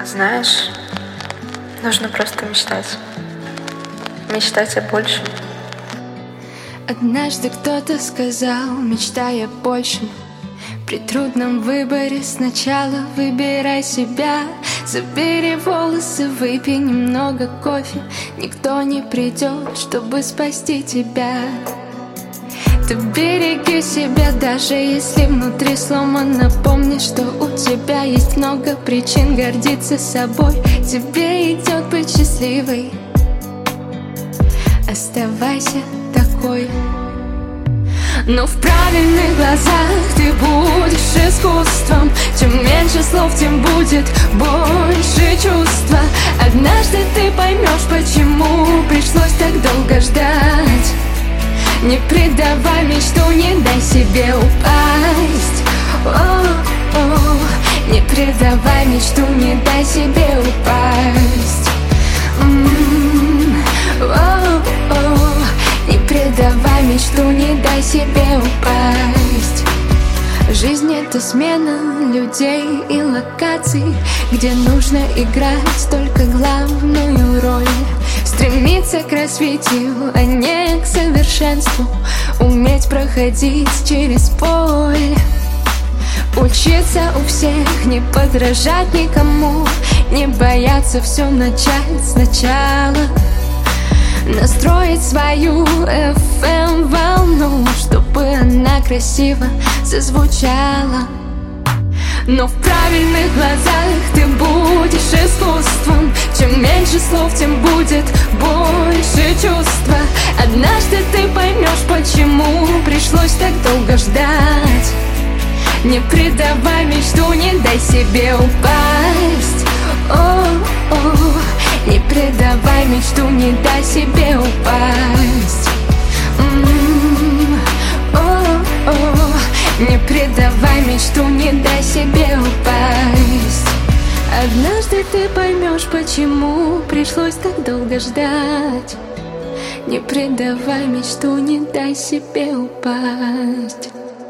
Знаешь, нужно просто мечтать. Мечтать о большем. Однажды кто-то сказал, мечтай о большем. При трудном выборе сначала выбирай себя. Забери волосы, выпей немного кофе. Никто не придет, чтобы спасти тебя. Ты береги себя, даже если внутри сломано. Помни, что у тебя есть много причин гордиться собой. Тебе идет быть счастливой. Оставайся такой. Но в правильных глазах ты будешь искусством. Чем меньше слов, тем будет больше чувства. Однажды ты поймешь, почему пришлось так долго ждать. Не предавай мечту, не дай себе упасть. Не предавай мечту, не дай себе упасть. Не предавай мечту, не дай себе упасть. Жизнь — это смена людей и локаций, где нужно играть только главную роль. Стремиться к развитию, а не к совершенству. Уметь проходить через боль. Учиться у всех, не подражать никому. Не бояться все начать сначала. Настроить свою FM-волну, чтобы она красиво зазвучала. Но в правильных глазах ты будешь искусством. Чем меньше слов, тем будет больше чувства. Однажды ты поймешь, почему пришлось так долго ждать. Не предавай мечту, не дай себе упасть. Не предавай мечту, не дай себе упасть. Не предавай мечту, не дай себе упасть. Однажды ты поймешь, почему пришлось так долго ждать. Не предавай мечту, не дай себе упасть.